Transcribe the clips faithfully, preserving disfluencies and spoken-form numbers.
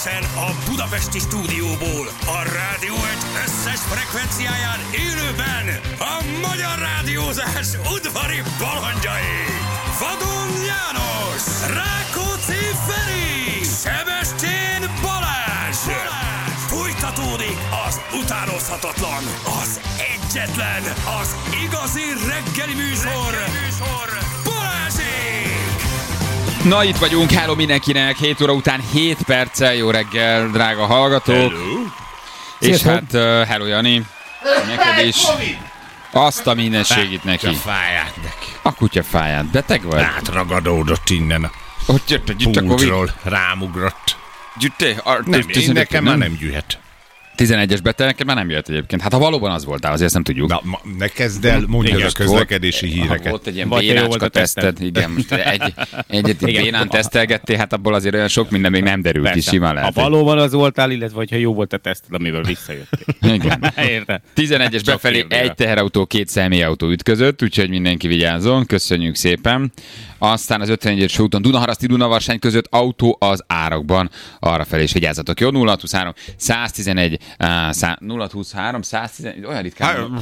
Egyenesen a budapesti stúdióból, a Rádió egy összes frekvenciáján élőben a magyar rádiózás udvari balandjai. Vadon János, Rákóczi Feri, Sebestyén Balázs. Balázs. Folytatódik az utánozhatatlan, az egyetlen, az igazi reggeli műsor, reggeli műsor. Balázsék! Na, itt vagyunk, hello mindenkinek, hét óra után hét perccel, jó reggel, drága hallgatók. Hello. És Szépen. hát, uh, hello Jani, neked is. Azt a minden segít neki. A fáját neki. A kutya fáját, beteg vagy? Átragadódott innen. Ott jött, hogy jött a Covid. Pultról rámugrott. Gyütte, a, Nem, én nekem már nem gyűhet. tizenegyes beteg, neked már nem jött egyébként. Hát ha valóban az voltál, azért ezt nem tudjuk. Na, ma, ne kezd el, mondjad a közlekedési híreket. Volt egy ilyen Vagy jó volt bénácska a teszted, igen, most egy, egyet Igen. bénán tesztelgettél, hát abból azért olyan sok minden még nem derült ki, simán Ha lehet. valóban az voltál, illetve ha jó volt a teszted, amivel visszajöttél. Igen. Érted? tizenegyes Csak befelé kérdőre. egy teherautó, két személyautó ütközött, úgyhogy mindenki vigyázzon, köszönjük szépen. Aztán az ötvenegyes úton Dunaharaszti Dunavarsány között autó az árakban, arra felé is vigyázzatok. Jó, nulla huszonhárom, száztizenegy, á, szá- nulla huszonhárom, száztizenegy, olyan ritkán.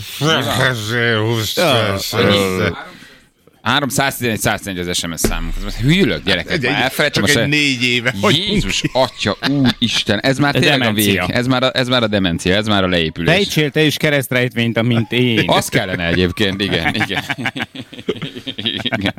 háromszáztizenegy, száztizenegy az es em es számunk. Hűlök, gyerekek, már elfelejtem. Csak a egy se- négy éve vagyunk. Jézus, atya, úristen, ez már Ez tényleg a vég, demencia. ez már a, ez már a demencia, ez már a leépülés. Fejtsél te is keresztrejtvényt, mint én. Az kellene egyébként, igen, igen. igen.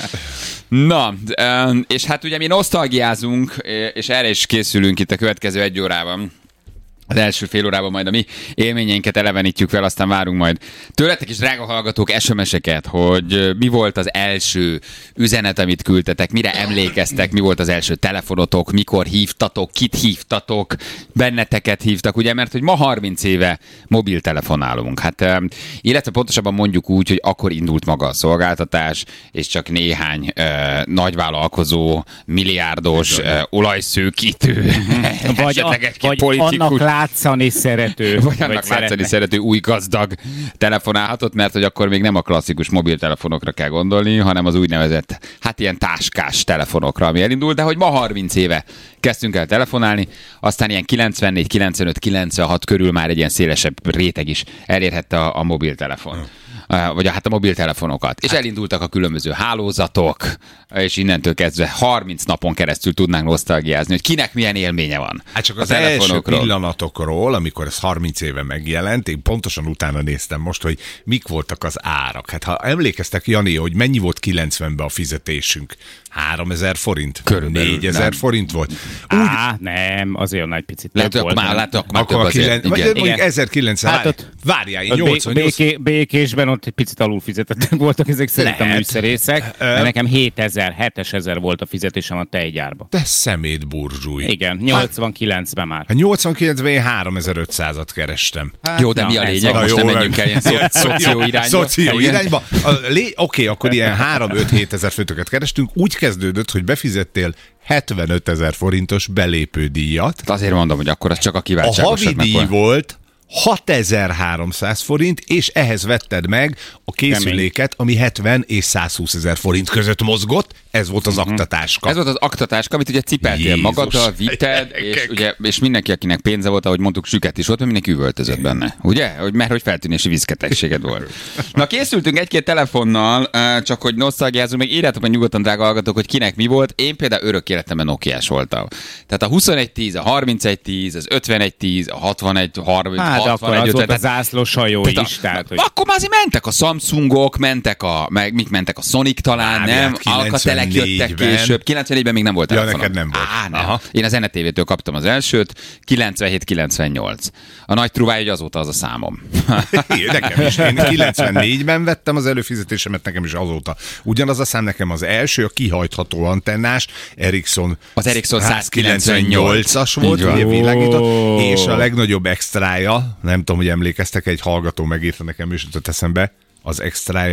Na, em, és hát ugye mi nosztalgiázunk, és erre is készülünk itt a következő egy órában. Az első fél órában majd a mi élményeinket elevenítjük fel, aztán várunk majd tőletek is, drága hallgatók, es em es-eket, hogy mi volt az első üzenet, amit küldtetek, mire emlékeztek, mi volt az első telefonotok, mikor hívtatok, kit hívtatok, benneteket hívtak, ugye, mert hogy ma harminc éve mobiltelefonálunk. Hát, em, illetve pontosabban mondjuk úgy, hogy akkor indult maga a szolgáltatás, és csak néhány uh, nagyvállalkozó, milliárdos uh, olajszőkítő, Vagy, a, esetleg egy vagy politikus, annak látszani szerető. vagy annak látszani szeretne. szerető új gazdag telefonálhatott, mert hogy akkor még nem a klasszikus mobiltelefonokra kell gondolni, hanem az úgynevezett, hát ilyen táskás telefonokra, ami elindult, de hogy ma harminc éve kezdtünk el telefonálni, aztán ilyen kilencvennégy, kilencvenöt, kilencvenhat körül már egy ilyen szélesebb réteg is elérhette a, a mobiltelefon. Vagy hát a mobiltelefonokat. És elindultak a különböző hálózatok, és innentől kezdve harminc napon keresztül tudnánk nosztalgiázni, hogy kinek milyen élménye van. Hát csak a az első telefonokról. pillanatokról, amikor ez harminc éve megjelent, én pontosan utána néztem most, hogy mik voltak az árak. Hát ha emlékeztek, Jani, hogy mennyi volt kilencvenben a fizetésünk? háromezer forint? Körülbelül, négyezer nem. forint volt? Úgy, Á, nem, azért olyan nagy picit Lehet, több hogy akkor volt. már, nem? lehet, akkor már akkor több a azért. kilenc, vagy Igen. mondjuk Igen. ezerkilencszáz. Hát ott- Várjál, én Ott bé- nyolcvannyolc. béké, békésben ott egy picit alul fizetettek voltak ezek szerint a Lehet. műszerészek, Ö- mert nekem hétezer, hétezer volt a fizetésem a tejgyárba. Te szemét burzsúj. Igen, nyolcvankilencben már. Hát nyolcvankilencben én háromezer-ötszázat kerestem. Jó, de na, mi a ez lényeg? van. Most Na, nem jó, menjünk el ilyen Jó, szo- szoció irányba. Szoció Igen. irányba. A lé- Oké, akkor ilyen három-öt-hét ezer forintokat kerestünk. Úgy kezdődött, hogy befizettél hetvenötezer forintos belépődíjat. Azért mondom, hogy akkor az csak a A kiváltságosaknak havidíj van. volt hatezer-háromszáz forint, és ehhez vetted meg a készüléket, ami hetven és százhúsz ezer forint között mozgott. Ez volt az aktatáska. Ez volt az aktatáska, amit ugye cipeltél Jézus. magaddal, vitted, és, ugye, és mindenki, akinek pénze volt, ahogy mondtuk, süket is volt, mert mindenki üvöltözött benne. Ugye? Hogy, mert hogy feltűnési viszketegséged volt. Na, készültünk egy-két telefonnal, eh, csak hogy nosztalgiázunk, még írjátok meg nyugodtan, drága hallgatók, hogy kinek mi volt. Én például örök életemben Nokiás voltam. Tehát a huszonegy tíz, a harmincegy tíz, az ötvenegy tíz, a hatvanegy, harminc, Hát de akkor hatvanegy, az volt a ötven, zászlós hajó tehát is. a- Tehát, hogy... Akkor már azért mentek a Samsungok, mentek a, meg, mik mentek a Sonic talán, Várjál, nem? Alcatelek jöttek kilencvennégyben. később. kilencvennégyben még nem volt Ja, telefonom. neked nem volt. Á, nem. Aha. Én az en e té vé-től kaptam az elsőt, kilencvenhét kilencvennyolc. A nagy truváj, hogy azóta az a számom. É, nekem is. Én kilencvennégyben vettem az előfizetésemet, nekem is azóta. Ugyanaz a szám nekem az első, a kihajtható antennás, Ericsson. Az Ericsson százkilencvennyolcas volt, Így van. ugye világított, Ó. és a legnagyobb extrája, nem tudom, hogy emlékeztek, egy hallgató megírta nekem, és jutott eszembe, az extrája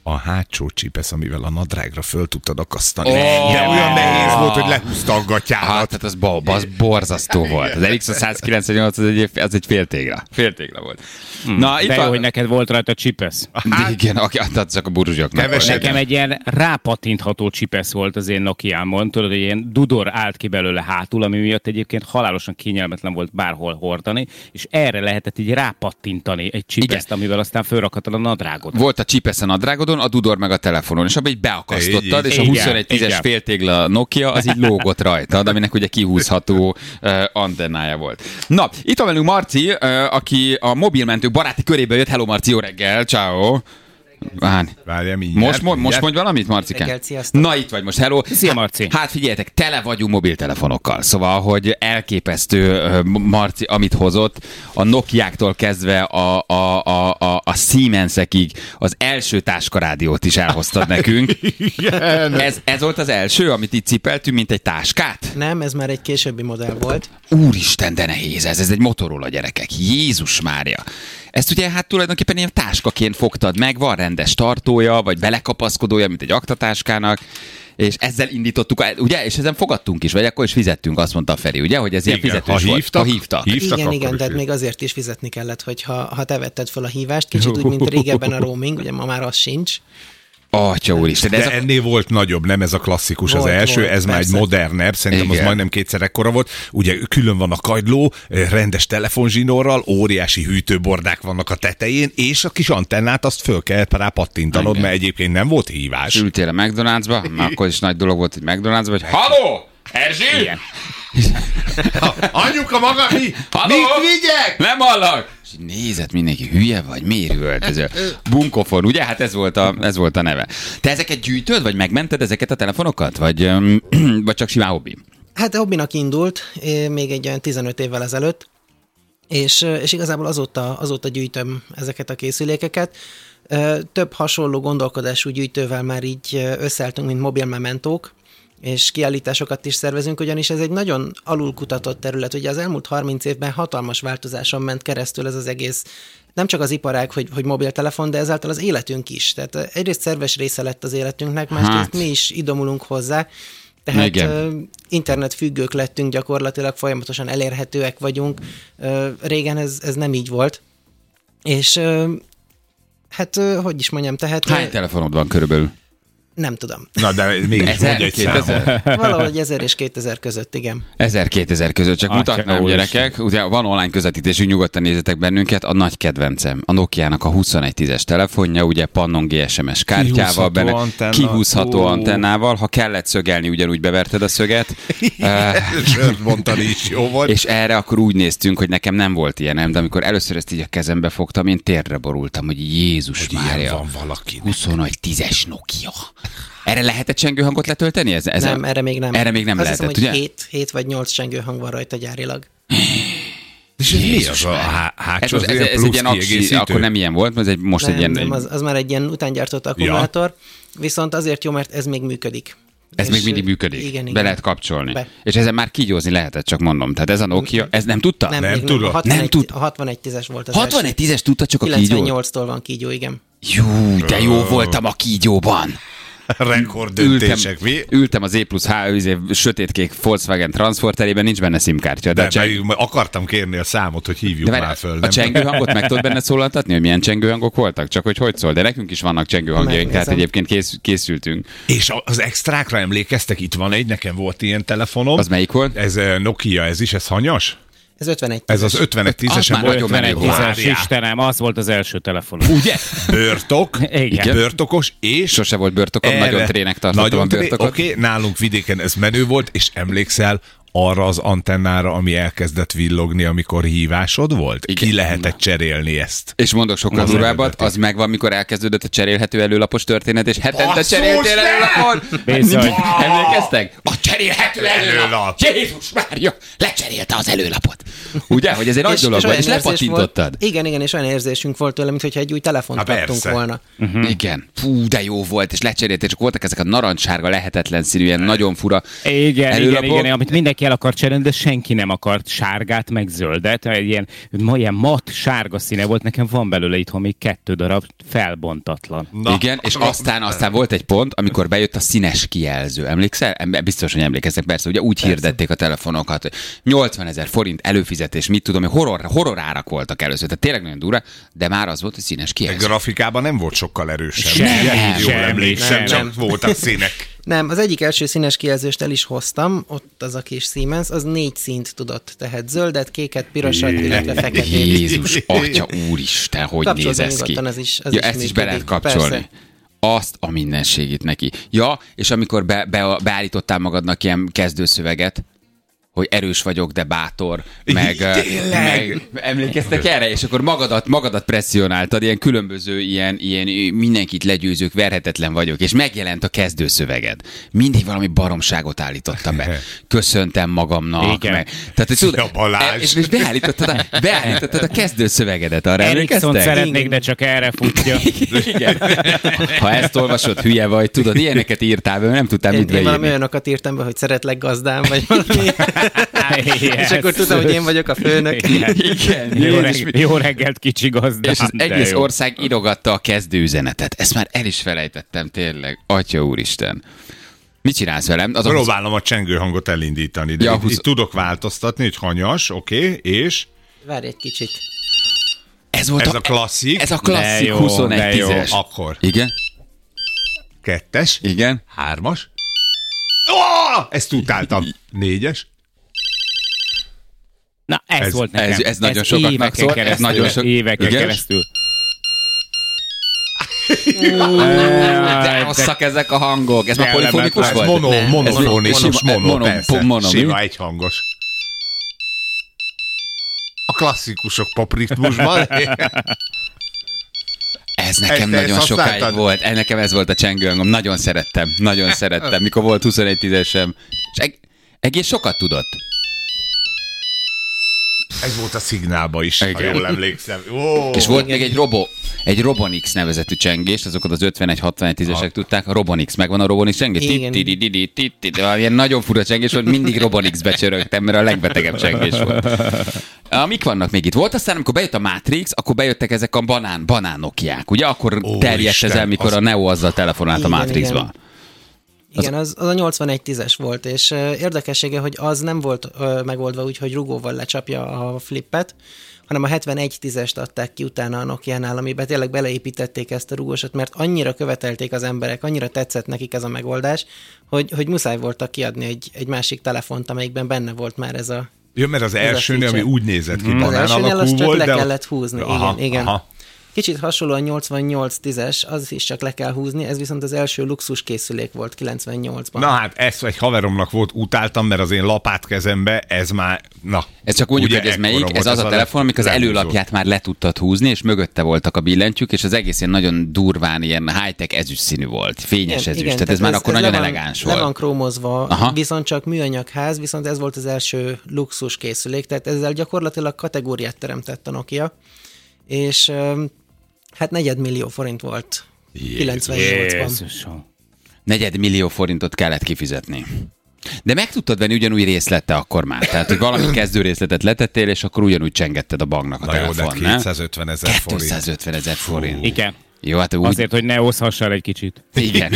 a hátsó csipesz, amivel a nadrágra föl tudtad akasztani. Oh! De olyan nehéz volt, hogy lehúzta a gatyámat. Hát, tehát az, bo- az borzasztó volt. Az er iksz százkilencvennyolc az egy, az egy féltégla. Féltégla volt. Hmm. Na, itt De jó, a... hogy neked volt rajta csipesz. Hát, igen, aki adta csak a buruzsoknak. Kevesebb. Nekem egy ilyen rápatintható csipesz volt az én Nokiámon, tudod, hogy ilyen dudor állt ki belőle hátul, ami miatt egyébként halálosan kényelmetlen volt bárhol hordani, és erre lehetett így rápattintani egy csipeszt, amivel aztán fölrakhatod a nadrágot. Volt a csipesz a nadrágodon, a dudor meg a telefonon, és abban így beakasztottad, Így, és a így. huszonegy tízes Igen. féltégla Nokia, az így lógott rajtad, aminek ugye kihúzható uh, antennája volt. Na, itt van velünk Marci, uh, aki a mobilmentők baráti köréből jött. Hello Marci, jó reggel, ciao. Várj. Várjál, mindjárt, Most, mo- most mindjárt. mondj valamit, Marcikám? Reggel, sziasztok. Na, itt vagy most, hello. Szia, Marci. Hát, hát figyeljetek, tele vagyunk mobiltelefonokkal. Szóval, hogy elképesztő uh, Marci, amit hozott, a Nokiáktól kezdve a, a, a, a, a Siemensekig az első táskarádiót is elhoztad nekünk. ez, ez volt az első, amit itt cipeltünk, mint egy táskát? Nem, ez már egy későbbi modell volt. Úristen, de nehéz ez, ez egy Motorola, gyerekek. Jézus Mária. Ezt ugye hát tulajdonképpen ilyen táskaként fogtad meg, van rendes tartója, vagy belekapaszkodója, mint egy aktatáskának, és ezzel indítottuk, ugye, és ezen fogadtunk is, vagy akkor is fizettünk, azt mondta a Feri, ugye, hogy ez ilyen Igen, fizetős ha volt. hívtak, Ha hívtak. hívtak, Igen, akkor igen, is tehát jött. még azért is fizetni kellett, hogy ha, ha te vetted fel a hívást, kicsit úgy, mint régebben a roaming, ugye ma már az sincs. Atya úristen, de De ez a... ennél volt nagyobb, nem ez a klasszikus Volt, az első, volt, ez már egy persze. modernebb, szerintem Igen. az majdnem kétszer ekkora volt. Ugye külön van a kagyló, rendes telefonzsinórral, óriási hűtőbordák vannak a tetején, és a kis antennát azt föl kellett rá pattintanod, Igen. mert egyébként nem volt hívás. Ültél a McDonald'sba, már akkor is nagy dolog volt, hogy McDonald'sba, hogy halló, Erzsi! Igen. Anyuka maga, mi? Halló? Mit vigyek? Nem hallak! És így nézett mindenki, hülye vagy, miért üvöltözöl? Bunkofon, ugye? Hát ez volt, a, ez volt a neve. Te ezeket gyűjtöd, vagy megmented ezeket a telefonokat? Vagy, öm, vagy csak simán hobbi? Hát hobbinak indult, eh, még egy olyan tizenöt évvel ezelőtt, és, eh, és igazából azóta, azóta gyűjtöm ezeket a készülékeket. Eh, Több hasonló gondolkodású gyűjtővel már így eh, összeálltunk, mint mobil mementók, és kiállításokat is szervezünk, ugyanis ez egy nagyon alulkutatott terület. Ugye az elmúlt harminc évben hatalmas változáson ment keresztül ez az egész, nem csak az iparág, hogy, hogy mobiltelefon, de ezáltal az életünk is. Tehát egyrészt szerves része lett az életünknek, másrészt Hát. mi is idomulunk hozzá. Tehát Igen. ö, internetfüggők lettünk, gyakorlatilag folyamatosan elérhetőek vagyunk. Ö, Régen ez, ez nem így volt. És ö, hát, ö, hogy is mondjam, tehát... ö, Hány telefonod van körülbelül? Nem tudom. Na, de mégis Ezer, mondj egy számot. kétezer? Valahogy ezer és kétezer között, igen. ezer-kétezer között, csak Atya, mutatnám, úristen. gyerekek. Ugye van online közvetítésünk, nyugodtan nézzetek bennünket. A nagy kedvencem, a Nokiának a huszonegy tízes telefonja, ugye Pannon gé es em es kártyával, Kihúzható benne, antenna. kihúzható Ó. antennával. Ha kellett szögelni, ugyanúgy beverted a szöget. Eh, Sört mondani is jó volt. És erre akkor úgy néztünk, hogy nekem nem volt ilyenem, de amikor először ezt így a kezembe fogtam, én térdre borultam, hogy Jézus Hogy ilyen Mária, van valakinek. huszonegy tízes Nokia. Erre lehetett csengőhangot letölteni? Ez, ez Nem, a... erre még nem. Erre még nem Azt lehetett, hiszem, hogy ugye? hét, hét vagy nyolc csengőhang van rajta gyárilag. És ez mi Jézus az a Mária. há- Ez, hátsó? az, Az ez, ilyen ez egy plusz ilyen aksi, kiegészítő? akkor nem ilyen volt, ez egy, most Nem, egy ilyen... nem, az, az már egy ilyen utángyártott akkumulátor, viszont azért jó, mert ez még működik. Ez És, még mindig működik. Igen, igen. Be lehet kapcsolni. Be. És ezen már kígyózni lehetett, csak mondom. Tehát ez a Nokia, ez nem tudta? Nem, Nem még tudod. A hatvanegy, Nem tud. A hatvanegy tízes volt az hatvanegy tízes tudta csak a kígyó? kilencvennyolctól van kígyó, igen. Jú, de jó voltam a kígyóban. Rekorddöntések, mi? ültem az E plusz H, izé, sötétkék Volkswagen transporterében, nincs benne SIM-kártya. De, De, a cseng... de akartam kérni a számot, hogy hívjuk de már várj, föl. a Nem? csengőhangot meg tudod benne szólaltatni, hogy milyen csengőhangok voltak? Csak hogy hogy szól? De nekünk is vannak csengőhangjaink, tehát Megnézem. egyébként kész, készültünk. És az extrákra emlékeztek? Itt van egy, nekem volt ilyen telefonom. Az melyik volt? Ez eh, Nokia, ez is, ez hanyas? Ez ötvenegy Ez tízes. az ötvenegy tízesen már volt. nagyon menő volt. ötvenegy tízes, Várjál. Istenem, az volt az első telefon. Ugye? Börtok. Igen. Börtokos, és Sose volt börtökom, erre- nagyon trének tartottam a nagyon tré- börtökot. Oké, okay, nálunk vidéken ez menő volt, és emlékszel arra az antennára, ami elkezdett villogni, amikor hívásod volt? Igen. Ki lehetett cserélni ezt? És mondok sokkal Az durvábbat, eredeti. az megvan, mikor elkezdődött a cserélhető előlapos történet, és hetente Basszus, cseréltél ne! előlapon. Bizony. Emlékeztek? A cserélhető előlap. Előlap. Jézus Mária, lecserélte az előlapot. Ugye, hogy ez egy nagy dolog volt, és olyan érzés lepatintottad. volt- Igen, igen, és olyan érzésünk volt tőle, mintha egy új telefont Há, kaptunk persze. volna. Uh-huh. Igen. Fú, de jó volt, és lecserélték, csak voltak ezek a narancssárga, lehetetlen színű, ilyen nagyon fura Igen, igen, előlapok. igen, amit mindenki mindenki el akart cserélni, de senki nem akart sárgát, meg zöldet. Egy ilyen, ilyen mat sárga színe volt, nekem van belőle itthon még kettő darab felbontatlan. Na. Igen, és aztán, aztán volt egy pont, amikor bejött a színes kijelző. Emlékszel? Biztos, hogy emlékeztek, persze. Ugye úgy persze. hirdették a telefonokat, hogy nyolcvanezer forint előfizetés, mit tudom, hogy horror, horror árak voltak először. Tehát tényleg nagyon durva, de már az volt, hogy színes kijelző. A grafikában nem volt sokkal erősebb. Sem, Jól sem, emlékszem, sem. csak voltak színek. Nem, az egyik első színes kijelzőst el is hoztam, ott az a kis Siemens, az négy színt tudott, tehát zöldet, kéket, pirosat, illetve feketét. Jézus, atya úristen, hogy Kapcsolom néz ez ki? nyugodtan, az is- az ja, is ezt is be lehet működik. kapcsolni. Persze. Azt a mindenségét neki. Ja, és amikor be, be, beállítottál magadnak ilyen kezdőszöveget, hogy erős vagyok, de bátor, meg, meg emlékeztek erre, és akkor magadat, magadat presszionáltad, ilyen különböző, ilyen, ilyen mindenkit legyőzők, verhetetlen vagyok, és megjelent a kezdőszöveged. Mindig valami baromságot állítottam be. Köszöntem magamnak. Igen. Meg, tehát, Szia, Balázs! és, és beállítottad, a, beállítottad a kezdőszövegedet, arra Ericsson emlékeztek? szeretnék, de csak erre futja. Igen. Ha ezt olvasod, hülye vagy, tudod, ilyeneket írtál be, nem tudtál Én, mit én valami beírni. olyanokat írtam be, hogy szeretlek gazdám, vagy valami. Yes. És akkor tudom, hogy én vagyok a főnök. Igen. Igen, Jó, Jézus, reg- jó reggelt, kicsi gazdám. és az de egész jó. ország írogatta a kezdőüzenetet. Ezt már el is felejtettem, tényleg. Atya úristen. Mit csinálsz velem? Az Próbálom a csengő hangot elindítani, de Ja, itt, húsz- itt tudok változtatni, hogy hanyas, oké, okay, és Várj egy kicsit. ez, volt ez a klasszik, Ez a klasszik De jó, huszonegy de jó. tízes. akkor Igen? kettes, Igen? hármas, oh! ezt utáltam, négyes, Na, ez, Ez- volt nekem. ez- ez nagyon sokaknak éveken szól, ez keresztül, nagyon sok- Éveken Igen? keresztül. De rosszak ezek a hangok. Ez már Kellemetlen. polifonikus ez volt? mono, Nem, monofonikus, ez mono- mono, mono- persze, mono- mi? sima, egyhangos. A klasszikusok popritmusban. Ez nekem Ezt- nagyon ezt sokáig használtad? volt. Ez nekem ez volt a csengőhangom. Nagyon szerettem. Nagyon szerettem. Mikor volt huszonegy tízesem. És eg- egész sokat tudott. Ez volt a szignálba is, ha Igen. jól emlékszem. Ó, És volt még egy Robo, egy Robonix nevezetű csengés, azokat az ötvenegy hatvanegy tízesek tudták, a Robonix, megvan a Robonix csengés? Igen. Ti-ti-di-di-di, ti-ti, de ilyen nagyon fura csengés volt, mindig Robonix-be csörögtem, mert a legbetegebb csengés volt. Ah, mik vannak még itt? Volt aztán, amikor bejött a Matrix, akkor bejöttek ezek a banán, banán Nokiák, ugye? Akkor Ó, terjedt Isten, ez el, mikor az- a Neo azzal telefonált a Igen, Matrixba. igen. Igen, az, az a nyolcvanegy tízes volt, és uh, érdekessége, hogy az nem volt uh, megoldva úgy, hogy rugóval lecsapja a flippet, hanem a hetvenegy tízest adták ki utána a Nokiánál, amiben tényleg beleépítették ezt a rugósot, mert annyira követelték az emberek, annyira tetszett nekik ez a megoldás, hogy, hogy muszáj voltak kiadni egy, egy másik telefont, amelyikben benne volt már ez a... Ja, mert az a elsőnél, ami feature. úgy nézett ki, Az banán elsőnél alakú azt csak volt, le de ott- kellett húzni, Aha, igen, igen. aha. Kicsit hasonló a nyolcvannyolc tízes, az is csak le kell húzni, ez viszont az első luxus készülék volt kilencvennyolcban. Na hát, ezt egy haveromnak volt, utáltam, mert az én lapátkezembe ez már, na. Ez csak mondjuk, ugye hogy ez ekkora melyik, volt ez az a telefon, amikor az lehúzó. előlapját már le tudtad húzni, és mögötte voltak a billentyűk, és az egész ilyen nagyon durván, ilyen high-tech ezüst színű volt, fényes Igen, ezüst, igen, tehát ez már akkor nagyon le van, elegáns Le volt. van krómozva, Aha. viszont csak műanyagház, viszont ez volt az első luxus készülék, tehát ezzel gyakorlatilag kategóriát teremtett a Nokia, és öm, hát negyedmillió forint volt kilencvennyolcban. Jézusom. Negyed millió forintot kellett kifizetni. De meg tudtad venni ugyanúgy részlete akkor már. Tehát, hogy valami kezdő részletet letettél, és akkor ugyanúgy csengetted a banknak a Na jó, de telefon, nem? kétszázötven ezer forint. kétszázötven ezer forint. Igen. Jó, hát úgy... Azért, hogy ne hozhassál egy kicsit. Igen.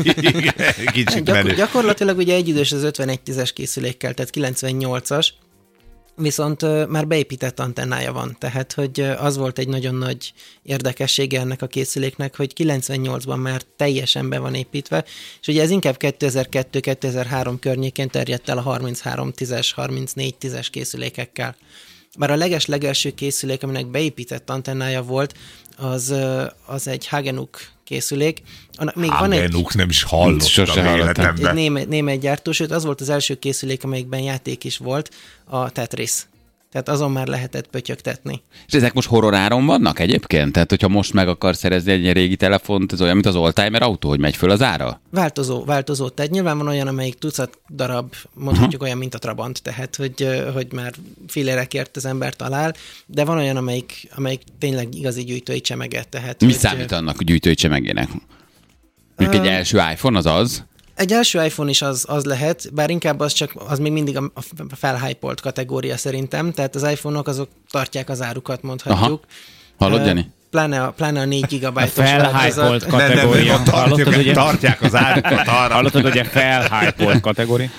Kicsit Gyakor- menő. gyakorlatilag ugye egyidős az ötvenegy tízes készülékkel, tehát kilencvennyolcas, viszont ö, már beépített antennája van, tehát hogy ö, az volt egy nagyon nagy érdekessége ennek a készüléknek, hogy kilencvennyolcban már teljesen be van építve, és ugye ez inkább kétezer-kettő kétezer-három környékén terjedt el a harminchárom tízes, harmincnégy tízes készülékekkel. Bár a leges-legelső készülék, aminek beépített antennája volt, az, ö, az egy Hagenuk készülék. Annak még van egy... Hagenuk, nem is hallottam Sose hallottam. Egy életemben. német, német gyártó, sőt az volt az első készülék, amelyikben játék is volt, a Tetris. Tehát azon már lehetett pötyögtetni. És ezek most horroráron vannak egyébként? Tehát, hogyha most meg akar szerezni egy ilyen régi telefont, ez olyan, mint az oldtimer autó, hogy megy föl az ára? Változó, változó. Tehát nyilván van olyan, amelyik tucat darab, mondhatjuk uh-huh. olyan, mint a Trabant, tehát hogy, ö, hogy már fillérekért az ember talál, de van olyan, amelyik, amelyik tényleg igazi gyűjtői csemeget. Tehát, Mi hogy, számít annak a gyűjtői csemegének? Mondjuk egy első iPhone az az? Egy első iPhone is az, az lehet, bár inkább az csak, az még mindig a felhypolt kategória szerintem, tehát az iPhone-ok azok tartják az árukat, mondhatjuk. Aha. Hallod, Jani? Pláne a, pláne a négy gigabájtos felhypolt kategória. Nem, nem, nem, Hallottad, ugye? Tartják az árukat arra. Hallottad, hogy a felhypolt kategória?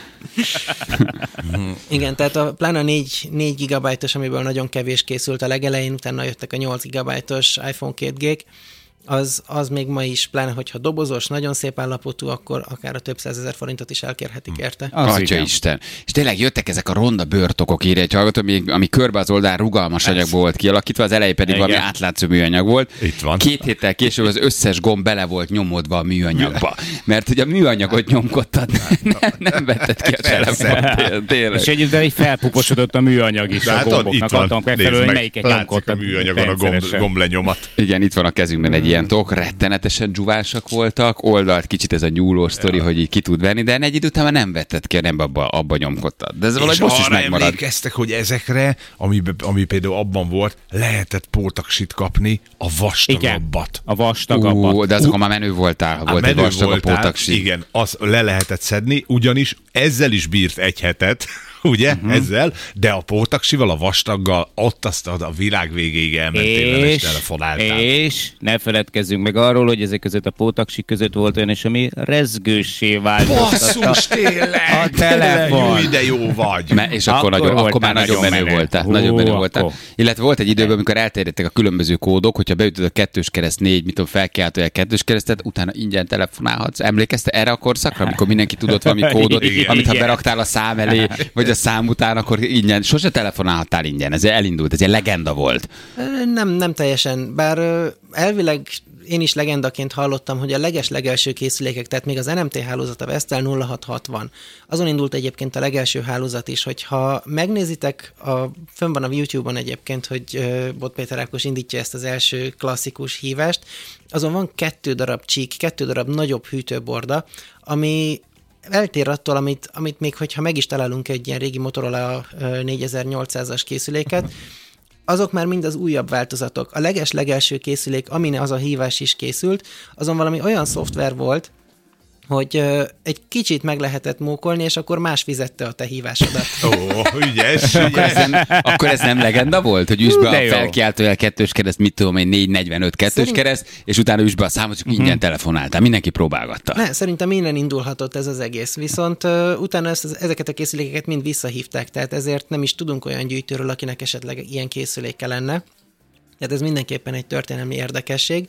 Igen, tehát a, pláne a négy, négy gigabájtos, amiből nagyon kevés készült a legelején, utána jöttek a nyolc gigabájtos iPhone két gé-k, az, az még ma is, pláne hogyha dobozos, nagyon szép állapotú, akkor akár a több százezer forintot is elkérhetik érte. Atya Isten. És tényleg jöttek ezek a ronda bőrtokok, írja egy hallgató, ami, ami körbe az oldal rugalmas anyagból volt kialakítva, az elején pedig Igen. valami átlátszó műanyag volt. Itt van. Két héttel később az összes gomb bele volt nyomódva a műanyagba. Mert hogy a műanyagot nyomkodtad, nem, nem vetted ki a telefont. Tényleg. És egyébként így felpuposodott a műanyag is Hát a gomboknak. Adtam megfelelően, hogy melyiket látszik a nyomkodtad. műanyagon a gomb, gomblenyomat. Igen, itt van a kezünkben egy ilyen tok, rettenetesen dzsúvásak voltak, oldalt kicsit ez a nyúlós sztori, hogy így ki tud venni, de egy idő után már nem vetted ki, nem abba, abba nyomkodtad. De ez valahogy És most is arra megmarad. emlékeztek, hogy ezekre, ami, ami például abban volt, lehetett pótaksit kapni, a vastagabbat. A vastagabbat. Ú, de azok már menő voltál, ha volt egy menő vastag a voltál, pótaksi. igen, az le lehetett szedni, ugyanis ezzel is bírt egy hetet, ugye, uh-huh. ezzel, de a pótaksival, a vastaggal ott azt a világ végéig elmentél vele, és És, telefonáltál. és ne feledkezzünk meg arról, hogy ezek között a pótaksik között volt olyan is, ami rezgőssé vált. Basszus, tényleg! A telefon. Jó, de jó vagy. Me, és akkor, Akkor nagyon, akkor voltál már nagyon nagyon menő menő. voltál. Hú, Nagyon menő akkor. voltál. Illetve volt egy időben, amikor elterjedtek a különböző kódok, hogyha beütöd a kettős kereszt négy, mit tudom, felkiáltója a kettős keresztet, utána ingyen telefonálhatsz. Emlékezte erre a korszakra, amikor mindenki tudott valami kódot, Igen. amit ha Igen. beraktál a szám elé, vagy a szám után, akkor ingyen. Sose telefonálhattál ingyen. Ez elindult, ez egy legenda volt. Nem, nem teljesen, bár ö, elvileg én is legendaként hallottam, hogy a leges-legelső készülékek, tehát még az en em té hálózat, a Vestel nulla hat hatvan, azon indult egyébként a legelső hálózat is, hogyha megnézitek, a, fönn van a YouTube-on egyébként, hogy uh, Bot Péter Ákos indítja ezt az első klasszikus hívást, azon van kettő darab csík, kettő darab nagyobb hűtőborda, ami eltér attól, amit, amit még hogyha meg is találunk egy ilyen régi Motorola négyezer-nyolcszázas készüléket, azok már mind az újabb változatok. A leges-legelső készülék, amin az a hívás is készült, azon valami olyan szoftver volt, hogy ö, egy kicsit meg lehetett mókolni, és akkor más fizette a te hívásodat. Ó, ügyes, Akkor ügyes. ez nem, akkor ez nem legenda volt, hogy üsd be de a jó. felkiáltójel kettős kereszt, mit tudom én, négy negyvenöt kettős Szerint- kereszt, és utána üsd be a számot, csak ingyen telefonáltál. Mindenki próbálgatta. Ne, szerintem innen indulhatott ez az egész. Viszont uh, utána ezt, ezeket a készülékeket mind visszahívták, tehát ezért nem is tudunk olyan gyűjtőről, akinek esetleg ilyen készüléke lenne. Tehát ez mindenképpen egy történelmi érdekesség.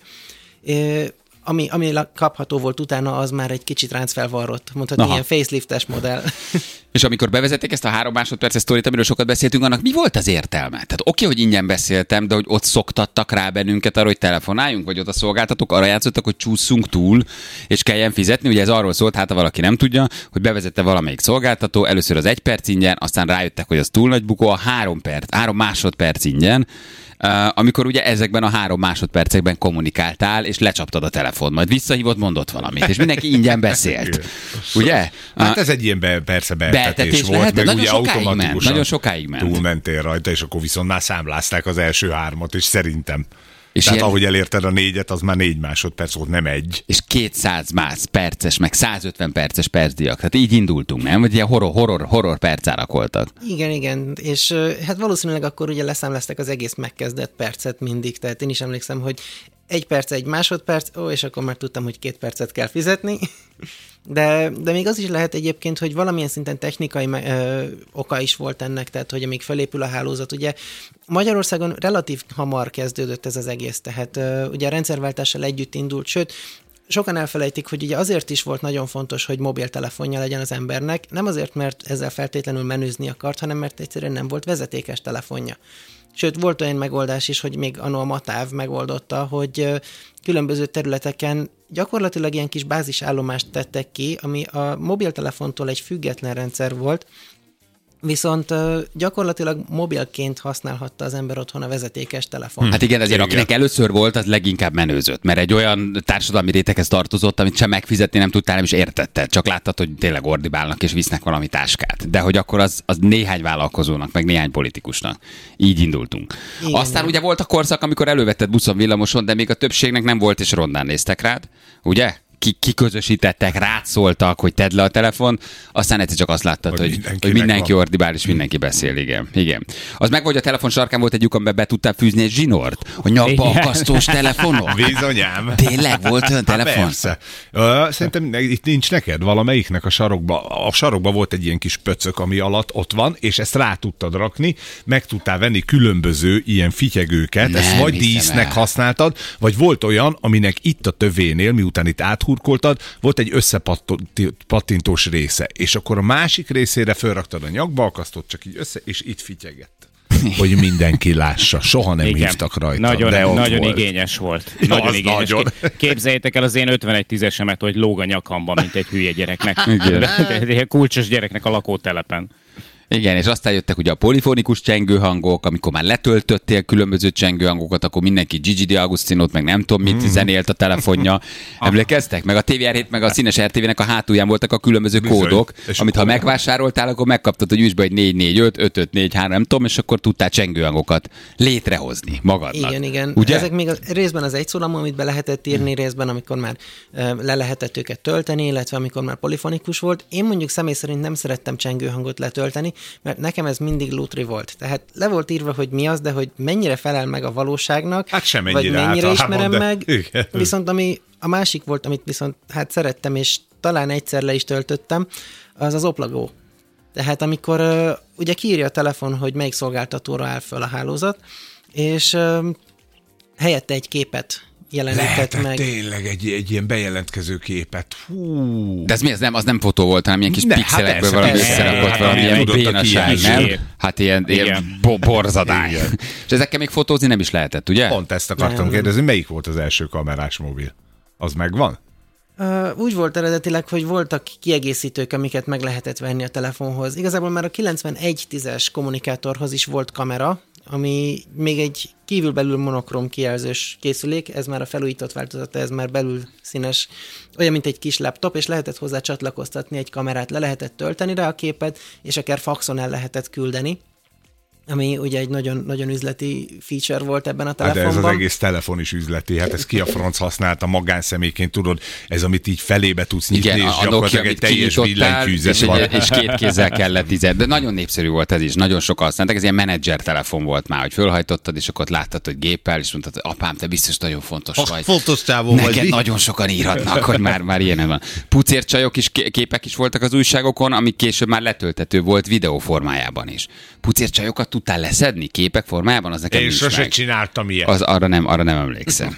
Uh, ami, ami kapható volt utána, az már egy kicsit ráncfelvarrott, mondhatni Aha. ilyen faceliftes modell. És amikor bevezették ezt a három másodperces sztorit, amiről sokat beszéltünk, annak mi volt az értelme? Tehát oké, hogy ingyen beszéltem, de hogy ott szoktattak rá bennünket arra, hogy telefonáljunk, vagy ott a szolgáltatók arra játszottak, hogy csúszunk túl, és kelljen fizetni. Ugye ez arról szólt, hát ha valaki nem tudja, hogy bevezette valamelyik szolgáltató, először az egy perc ingyen, aztán rájöttek, hogy az túl nagy bukó, a három perc, három másodperc ingyen, Uh, amikor ugye ezekben a három másodpercekben kommunikáltál, és lecsaptad a telefon, majd visszahívott, mondott valamit, és mindenki ingyen beszélt. Ugye? Hát ez egy ilyen be, persze beeltetés Beeltetés volt, lehet, de meg nagyon ugye sokáig ment, automatikusan nagyon sokáig ment. túlmentél rajta, és akkor viszont már számlázták az első hármat, és szerintem. És Tehát ilyen- ahogy elérted a négyet, az már négy másodperc volt, nem egy. És kétszáz más perces, meg százötven perces percdíjak. Tehát így indultunk, nem? Vagy ilyen horror, horror, horror percárak voltak. Igen, igen, és ö, hát valószínűleg akkor ugye leszámlázták az egész megkezdett percet mindig, tehát én is emlékszem, hogy egy perc, egy másodperc, ó, és akkor már tudtam, hogy két percet kell fizetni, de, de még az is lehet egyébként, hogy valamilyen szinten technikai ö, oka is volt ennek, tehát hogy amíg felépül a hálózat, ugye Magyarországon relatív hamar kezdődött ez az egész, tehát ö, ugye a rendszerváltással együtt indult, sőt, sokan elfelejtik, hogy ugye azért is volt nagyon fontos, hogy mobiltelefonja legyen az embernek, nem azért, mert ezzel feltétlenül menüzni akart, hanem mert egyszerűen nem volt vezetékes telefonja. Sőt, volt olyan megoldás is, hogy még anno a Matáv megoldotta, hogy ö, különböző területeken gyakorlatilag ilyen kis bázisállomást tettek ki, ami a mobiltelefontól egy független rendszer volt, viszont uh, gyakorlatilag mobilként használhatta az ember otthon a vezetékes telefon. Hát igen, azért Igen. akinek először volt, az leginkább menőzött, mert egy olyan társadalmi réteghez tartozott, amit sem megfizetni nem tudtál, nem is értetted, csak láttad, hogy tényleg ordibálnak és visznek valami táskát. De hogy akkor az, az néhány vállalkozónak, meg néhány politikusnak. Így indultunk. Igen, Aztán igen. ugye volt a korszak, amikor elővetted buszon, villamoson, de még a többségnek nem volt, és rondán néztek rád, ugye? ki, kiközösítettek, rád szóltak, hogy tedd le a telefon, aztán egyszer csak azt láttad, hogy, hogy, hogy mindenki ordibál, és mindenki beszél, igen. igen. Az meg, hogy a telefon sarkán volt egy lyuk, amiben be tudtál fűzni egy zsinort, hogy nyakba akasztós telefonok. Bizonyám. Tényleg volt olyan telefon? Persze. Ö, szerintem itt nincs neked valamelyiknek a sarokba. A sarokba volt egy ilyen kis pöcök, ami alatt ott van, és ezt rá tudtad rakni, meg tudtál venni különböző ilyen fityegőket, Nem ezt vagy hiszem dísznek el. használtad, vagy volt olyan, aminek itt a tövénél, miután itt áthurkoltad, volt egy összepattintós része, és akkor a másik részére felraktad a nyakba, akasztott csak így össze, és itt fityegett. Hogy mindenki lássa. Soha nem Igen. hívtak rajta. Nagyon, de ott nagyon volt. igényes volt. Ja, Nagyon az igényes. nagyon. Képzeljétek el az én ötvenegy tízesemet, hogy lóg a nyakamban, mint egy hülye gyereknek. Igen. De, de, de kulcsos gyereknek a lakótelepen. Igen, és aztán jöttek ugye a polifonikus csengőhangok, amikor már letöltöttél különböző csengőhangokat, akkor mindenki Gigi D'Agostinót, meg nem tudom mit zenélt a telefonja. Emlékeztek? Meg a té vé er hét, meg a színes er té vének a hátulján voltak a különböző Bizony. kódok, És amit ha akkor- megvásároltál, akkor megkaptad, hogy üsd be egy négy négy öt, öt öt négy három, nem tudom, és akkor tudtál csengőhangokat létrehozni magadnak. Igen, igen. Ugye? Ezek még a, részben az egyszólamú, amit be lehetett írni, részben, amikor már ö, le lehetett őket tölteni, illetve amikor már polifonikus volt. Én mondjuk személy szerint nem szerettem csengőhangot letölteni, mert nekem ez mindig lútri volt. Tehát le volt írva, hogy mi az, de hogy mennyire felel meg a valóságnak, Hát semennyire vagy mennyire általában, ismerem de- meg. Igen. Viszont ami a másik volt, amit viszont hát szerettem, és talán egyszer le is töltöttem, az az oplagó. Tehát amikor uh, ugye kiírja a telefon, hogy melyik szolgáltatóra áll föl a hálózat, és uh, helyette egy képet jelenített Lehetett meg. tényleg egy, egy ilyen bejelentkező képet. Hú. De ez mi? Ez nem, az nem fotó volt, hanem ilyen kis Ne, hát pixelekből persze, valami persze. összerakott, valami Igen, ilyen tudottak bénaság, ilyen nem? is. Hát ilyen, ilyen Igen. bo- borzadály. És ezekkel még fotózni nem is lehetett, ugye? Pont ezt akartam Nem. kérdezni, melyik volt az első kamerás mobil? Az megvan? Uh, úgy volt eredetileg, hogy voltak kiegészítők, amiket meg lehetett venni a telefonhoz. Igazából már a kilencvenegy tízes kommunikátorhoz is volt kamera, ami még egy kívülbelül monokróm kijelzős készülék, ez már a felújított változata, ez már belül színes, olyan, mint egy kis laptop, és lehetett hozzá csatlakoztatni egy kamerát, le lehetett tölteni rá a képet, és akár faxon el lehetett küldeni, ami ugye egy nagyon, nagyon üzleti feature volt ebben a Hát de ez telefonban. az egész telefon is üzleti, hát ez ki a franc használta magánszemélyként, tudod, ez amit így felébe tudsz nyitni, Igen, és a, a Nokia, gyakorlatilag egy amit teljes kinyitottál, billentyűzet és, van. egy, és két kézzel kellett tized. De nagyon népszerű volt ez is, nagyon sokan használtak. Ez ilyen menedzser telefon volt már, hogy fölhajtottad, és akkor ott láttad, hogy géppel, és mondtad, hogy apám, te biztos nagyon fontos vagy. Fontos csávó Neked vagy. nagyon sokan írhatnak, hogy már, már ilyen van. Pucércsajok is, képek is voltak az újságokon, amik később már letöltető volt videó formájában is. Pucércsajokat tudtál leszedni képek formájában? Az nekem Én nincs sose meg. csináltam ilyet. Az arra nem, arra nem emlékszem.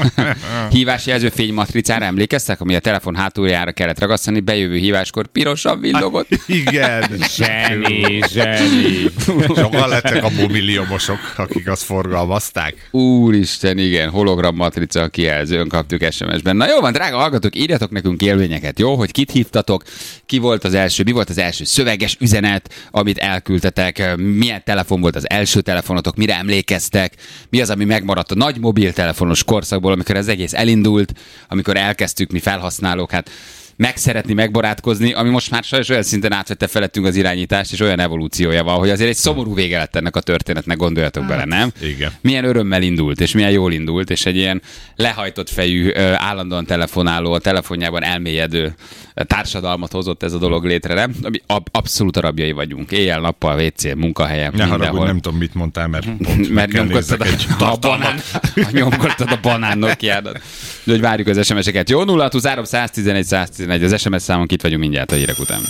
Hívásjelző fénymatricára emlékeztek, ami a telefon hátuljára kellett ragasztani, bejövő híváskor pirosan villogott. Igen. Zseni, zseni. Sokan lettek a milliómosok, akik azt forgalmazták. Úristen, igen, hologram matrica kijelzőn kaptuk es em es-ben. Na jó van, drága hallgatók, írjatok nekünk élményeket, jó? Hogy kit hívtatok, ki volt az első, mi volt az első szöveges üzenet, amit elküldtetek, milyen telefon volt az első telefonotok, mire emlékeztek, mi az, ami megmaradt a nagy mobiltelefonos korszakból, amikor az egész elindult, amikor elkezdtük mi felhasználók, hát megszeretni, megbarátkozni, ami most már sajnos olyan szinten átvette felettünk az irányítást, és olyan evolúciója van, hogy azért egy szomorú vége lett ennek a történetnek, gondoljatok bele, nem? igen. Milyen örömmel indult, és milyen jól indult, és egy ilyen lehajtott fejű, ö, állandóan telefonáló, a telefonjában elmélyedő társadalmat hozott ez a dolog létre, nem? Ami ab- abszolút a rabjai vagyunk. Éjjel-nappal, vé cé, munkahelyen, Ne haragudj, mindenhol. nem tudom, mit mondtál, mert pont meg Mert kell nyomkodtad nézzek egy a, a, tartalmat. banán, nyomkodtad a banán Nokiádat. De hogy várjuk az es em es-eket. Jó, nulla hat három egy egy egy egy egy az es em es számon, itt vagyunk mindjárt a hírek után.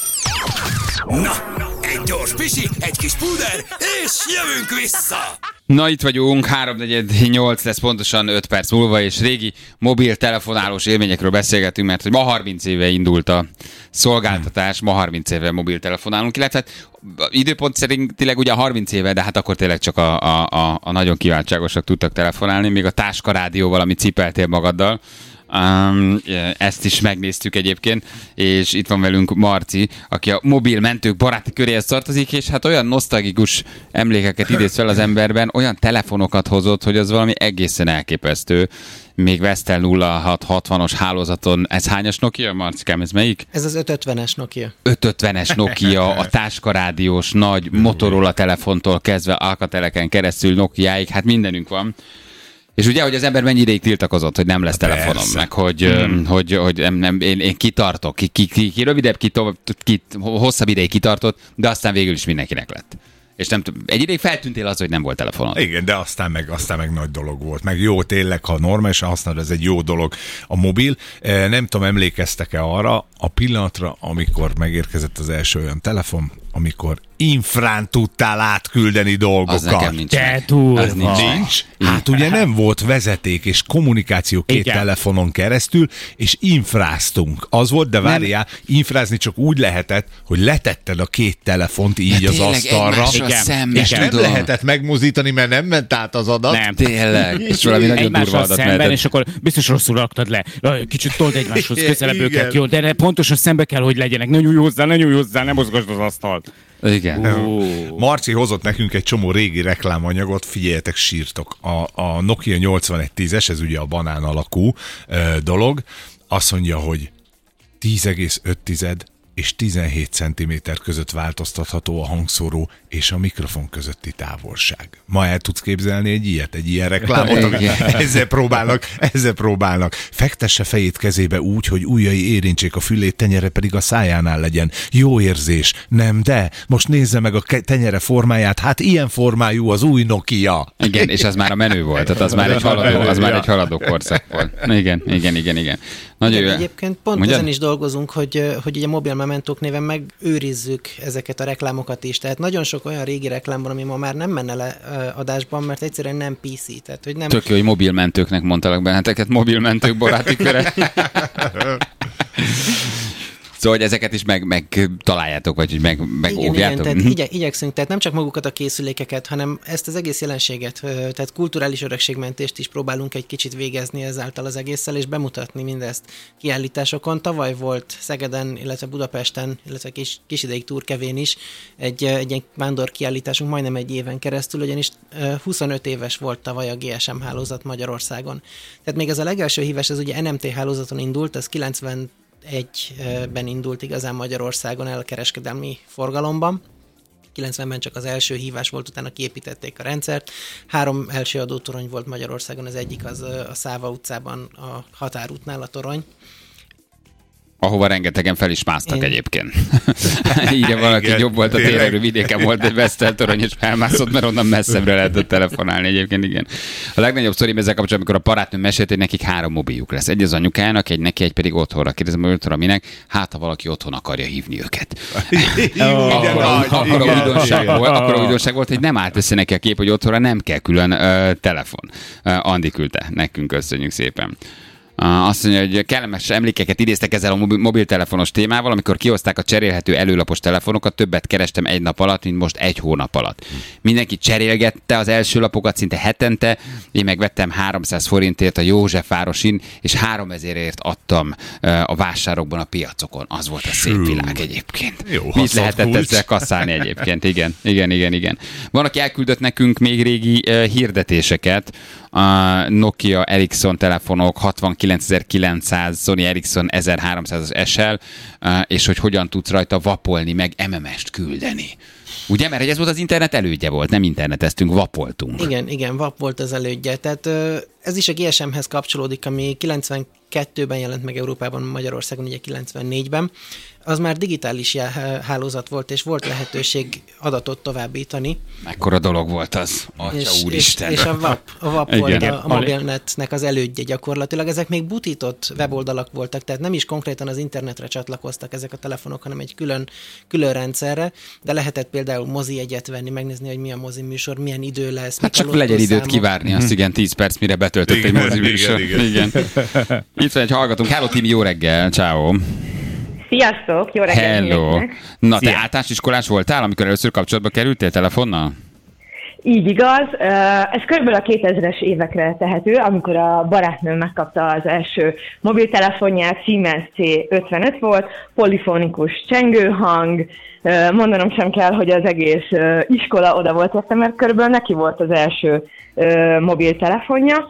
Na, egy gyors pisi, egy kis púder, és jövünk vissza! Na, itt vagyunk, három negyven nyolc lesz pontosan öt perc múlva, és régi mobiltelefonálós élményekről beszélgetünk, mert hogy ma harminc éve indult a szolgáltatás, ma harminc éve mobiltelefonálunk, illetve időpont szerintileg ugye harminc éve, de hát akkor tényleg csak a, a, a, a nagyon kiváltságosak tudtak telefonálni, még a táskarádióval, amit cipeltél magaddal. Um, ezt is megnéztük egyébként, és itt van velünk Marci, aki a mobil mentők baráti köréhez tartozik, és hát olyan nosztalgikus emlékeket idéz fel az emberben, olyan telefonokat hozott, hogy az valami egészen elképesztő. Még Vestel nulla hat hatvanos hálózaton, ez hányas Nokia, Marcikám, ez melyik? Ez az ötszázötvenes Nokia. ötszázötvenes Nokia, a táskarádiós nagy Motorola telefontól kezdve Alcateleken keresztül Nokiáig, hát mindenünk van. És ugye, hogy az ember mennyi ideig tiltakozott, hogy nem lesz telefonom, persze. meg hogy, mm. hogy, hogy nem, nem, én, én kitartok, ki, ki, ki, ki rövidebb, ki, ki, hosszabb ideig kitartott, de aztán végül is mindenkinek lett. És nem tudom, egy ideig feltűntél az, hogy nem volt telefonod. Igen, de aztán meg, aztán meg nagy dolog volt. Meg jó, tényleg, ha normálisan használod, ez egy jó dolog a mobil. Nem tudom, emlékeztek-e arra a pillanatra, amikor megérkezett az első olyan telefon, amikor infrán tudtál átküldeni dolgokat. Az nekem nincs. Te durva. Az nincs. Nincs? Hát ugye nem volt vezeték és kommunikáció két Igen. telefonon keresztül, és infráztunk. Az volt, de várjál, infrázni csak úgy lehetett, hogy letetted a két telefont így De az tényleg asztalra. egymásra Igen. szembe, És nem tudom. lehetett megmozítani, mert nem ment át az adat. Nem. Tényleg. És valami nagyon durva Egymással adat szemben, mehetett. és akkor biztos rosszul raktad le. Kicsit told egymáshoz közelebb Igen. őket, jó, de pontosan szembe kell, hogy legyenek. Ne nyújj hozzá, ne nyújj hozzá, ne mozgasd az asztalt. Igen. Marci hozott nekünk egy csomó régi reklámanyagot, figyeljetek, sírtok. A, a Nokia nyolcvanegy tízes, ez ugye a banán alakú ö, dolog, azt mondja, hogy tíz egész öt és tizenhét centiméter között változtatható a hangszóró és a mikrofon közötti távolság. Ma el tudsz képzelni egy ilyet, egy ilyen reklámot? Igen. Ezzel próbálnak, ezzel próbálnak. Fektesse fejét kezébe úgy, hogy ujjai érintsék a fülét, tenyere pedig a szájánál legyen. Jó érzés, nem, de most nézze meg a ke- tenyere formáját, hát ilyen formájú az új Nokia. Igen, és az már a menő volt, tehát az már egy haladó, az már egy haladó korszak volt. Igen, igen, igen, igen. Nagyon Igen, jó. egyébként pont Mondjad? ezen is dolgozunk, hogy, hogy ugye mobil mementók néven megőrizzük ezeket a reklámokat is. Tehát nagyon sok olyan régi reklám van, ami ma már nem menne le uh, adásban, mert egyszerűen nem pé cé. Tehát, hogy nem... Tök jó, hogy mobilmentőknek mondtalak benneteket, mobilmentők baráti köre. Szóval, hogy ezeket is meg, meg találjátok, vagy hogy meg, meg Igen, igen, óvjátok. tehát Mhm. igye, igyekszünk, tehát nem csak magukat a készülékeket, hanem ezt az egész jelenséget, ö, tehát kulturális örökségmentést is próbálunk egy kicsit végezni ezáltal az egésszel, és bemutatni mindezt kiállításokon. Tavaly volt Szegeden, illetve Budapesten, illetve kis, kis ideig Turkevén is egy, ö, egy ilyen vándor kiállításunk majdnem egy éven keresztül, ugyanis ö, huszonöt éves volt tavaly a gé es em hálózat Magyarországon. Tehát még ez a legelső hívás, ez ugye en em té hálózaton indult, ez kilencvenegyben indult igazán Magyarországon elkereskedelmi forgalomban. kilencvenben csak az első hívás volt, utána kiépítették a rendszert. Három első adótorony volt Magyarországon, az egyik az a Száva utcában, a határútnál a torony. Ahova rengetegen fel is másztak Én- egyébként. Írja valaki, Igen, jobb volt a tényleg. térerő vidéken, volt egy veszteltorony, és felmászott, mert onnan messzebbre lehetett telefonálni egyébként, igen. A legnagyobb sztorim ezzel kapcsolatban, amikor a barátnőm mesélt, hogy nekik három mobiljuk lesz. Egy az anyukának, egy neki, egy pedig otthonra. Kérdezem, hogy otthonra minek? Hát, ha valaki otthon akarja hívni őket. Akkor, a, akkor, a újdonság volt, akkor a újdonság volt, hogy nem állt össze neki a kép, hogy otthonra nem kell külön uh, telefon. Uh, Andi küldte nekünk, köszönjük szépen. Uh, azt mondja, hogy kellemes emlékeket idéztek ezzel a mobil- mobiltelefonos témával, amikor kihozták a cserélhető előlapos telefonokat, többet kerestem egy nap alatt, mint most egy hónap alatt. Mindenki cserélgette az első lapokat szinte hetente, én megvettem háromszáz forintért a Józsefvárosin, és háromezerért adtam uh, a vásárokban a piacokon. Az volt a szép világ egyébként. Jó, Mit használt lehetett kulcs. ezzel kasszálni egyébként? Igen, igen, igen, igen. Van, aki elküldött nekünk még régi uh, hirdetéseket, a Nokia Ericsson telefonok hatvankilencezer-kilencszáz, Sony Ericsson ezerháromszázas es el, és hogy hogyan tudsz rajta vapolni, meg em em es-t küldeni. Ugye, mert ez volt az internet elődje volt, nem interneteztünk, vapoltunk. Igen, igen, vap volt az elődje. Tehát ö, ez is a gé es em-hez kapcsolódik, ami kilencvenkettőben jelent meg Európában, Magyarországon ugye kilencvennégyben. Az már digitális já- hálózat volt, és volt lehetőség adatot továbbítani. Mekkora dolog volt az, atya És, és, úristen. és a vap, a vap Igen. volt a, a mobilnetnek az elődje gyakorlatilag. Ezek még butított weboldalak voltak, tehát nem is konkrétan az internetre csatlakoztak ezek a telefonok, hanem egy külön, külön rendszerre, de lehetett például mozi jegyet venni, megnézni, hogy mi a mozi műsor, milyen idő lesz. Hát mik a csak legyen időt lottószámok. kivárni, azt igen, tíz perc, mire betöltött egy Igen, mozi műsor. igen, igen. Igen. Itt van egy hallgatónk. Hello, Timi, jó reggel, ciao. Sziasztok, jó reggelt Hello. mindenkinek. Na, te Szia. általános iskolás voltál, amikor először kapcsolatba kerültél telefonnal? Így igaz, ez körülbelül a kétezres évekre tehető, amikor a barátnőm megkapta az első mobiltelefonját, Siemens cé ötvenöt volt, polifonikus csengőhang, mondanom sem kell, hogy az egész iskola oda volt érte, mert körülbelül neki volt az első mobiltelefonja,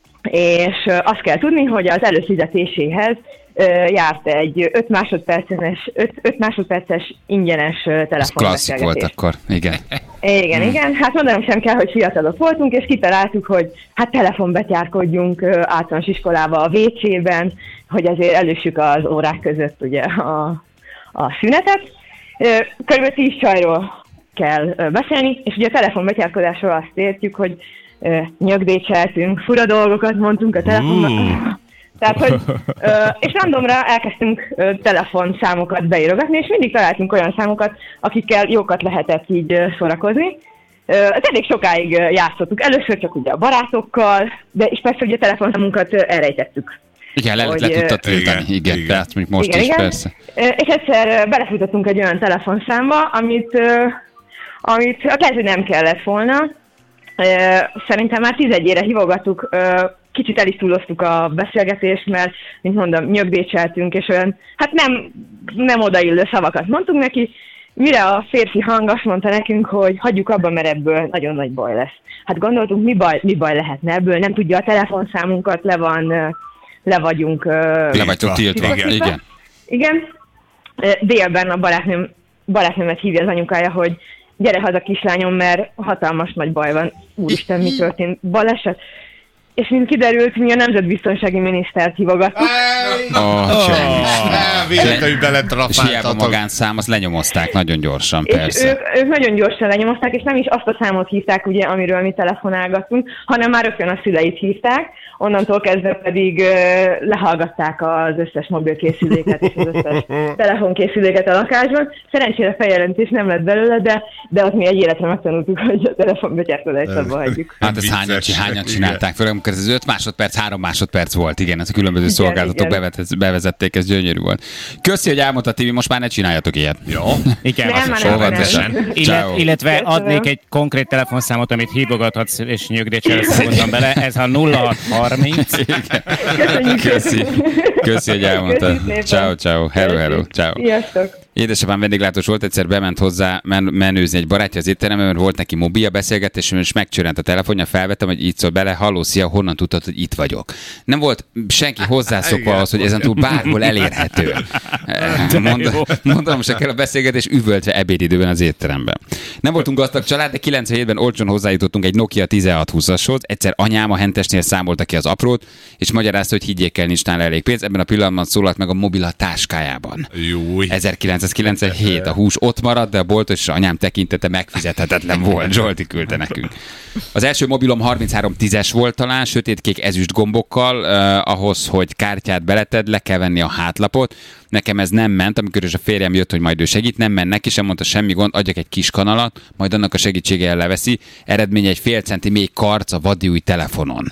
és azt kell tudni, hogy az előfizetéséhez járt egy öt másodperces, öt másodperces ingyenes Ez klasszik volt telefonbeszélgetés. akkor, igen. Igen, hmm. igen. Hát mondanom sem kell, hogy fiatalok voltunk, és kitaláltuk, hogy hát telefonbetyárkodjunk általános iskolába a vé cében, hogy azért előssük az órák között ugye a, a szünetet. Körülbelül tíz csajról kell beszélni, és ugye a telefonbetyárkodásról azt értjük, hogy nyögdécseltünk, fura dolgokat mondtunk a telefonban. Uh. Tehát, hogy, és randomra elkezdtünk telefonszámokat beírogatni, és mindig találtunk olyan számokat, akikkel jókat lehetett így szórakozni. Ez elég sokáig játszottuk. Először csak ugye a barátokkal, de és persze ugye a telefonszámunkat elrejtettük. Igen, le, hogy, le tudtad tiltani. Igen, igen, igen. Tehát mondjuk most igen, is, igen. Persze. És egyszer belefutottunk egy olyan telefonszámba, amit, amit lehet, hogy nem kellett volna. Szerintem már tizenegyére hívogattuk, kicsit el is túloztuk a beszélgetést, mert, mint mondom, nyögdécseltünk, és olyan, hát nem, nem odaillő szavakat mondtunk neki, mire a férfi hang azt mondta nekünk, hogy hagyjuk abba, mert ebből nagyon nagy baj lesz. Hát gondoltunk, mi baj, mi baj lehetne ebből, nem tudja a telefonszámunkat, le van, le vagyunk... Le vagytok tiltva, igen. igen. Igen. Délben a barátnőm, barátnőmet hívja az anyukája, hogy gyere haza kislányom, mert hatalmas nagy baj van. Úristen, mi történt? Baleset? És mint kiderült, mi a nemzetbiztonsági minisztert hívogattuk. Véletlenül beletrafáltatok. És hiába magánszám, azt lenyomozták nagyon gyorsan, és persze. Ők, ők nagyon gyorsan lenyomozták, és nem is azt a számot hívták, ugye, amiről mi telefonálgattunk, hanem már rögtön a szüleit hívták, onnantól kezdve pedig uh, lehallgatták az összes mobilkészüléket és az összes telefonkészüléket a lakásban. Szerencsére feljelentés nem lett belőle, de, de ott mi egy életre megtanultuk, hogy a telefonbetyárkodást abba hagyjuk. Hát ezt hányan, hányan csinálták fel, amikor ez öt másodperc, három másodperc volt, igen, ez a különböző igen, szolgáltatók igen. bevezették, ez gyönyörű volt. Köszi, hogy elmondta, Tibi, most már ne csináljatok ilyet. Jó. Igen, Illet, illetve adnék egy konkrét telefonszámot, amit hívogathatsz, és nyögdécselsz, mondtam bele, ez a nulla hat harminc. Köszi. Köszi, hogy elmondtad. Ciao, ciao. Hello, hello. Ciao. Sziasztok. Édesapám vendéglátós volt, egyszer bement hozzá men- menőzni egy barátja az étteremben, mert volt neki mobilja beszélgetés, és megcsörrent a telefonja, felvettem, hogy így szól bele, halló, szia, honnan tudtad, hogy itt vagyok? Nem volt senki hozzászokva ahhoz, hogy ezentúl bárhol elérhető. Mondom, mondom, se kell a beszélgetés, üvöltve ebédidőben az étteremben. Nem voltunk gazdag család, de kilencvenhétben olcsón hozzájutottunk egy Nokia tizenhat-húszashoz. Egyszer anyám a hentesnél számolta ki az aprót, és magyarázta, hogy higgyék el, nincs nála elég pénz. Ebben a pillanatban szólalt meg a mobil a táskájában. Júj. ezerkilencszázkilencvenhét a hús ott maradt, de a boltos és anyám tekintete megfizethetetlen volt. Zsolti küldte nekünk. Az első mobilom harminchárom tízes volt talán, sötétkék ezüst gombokkal, eh, ahhoz, hogy kártyát beleted, le kell venni a hátlapot. Nekem ez nem ment, amikor is a férjem jött, hogy majd ő segít, nem ment neki, sem mondta semmi gond, adjak egy kis kanalat, majd annak a segítségével leveszi. Eredmény egy fél centi mély karc a vadiúj telefonon.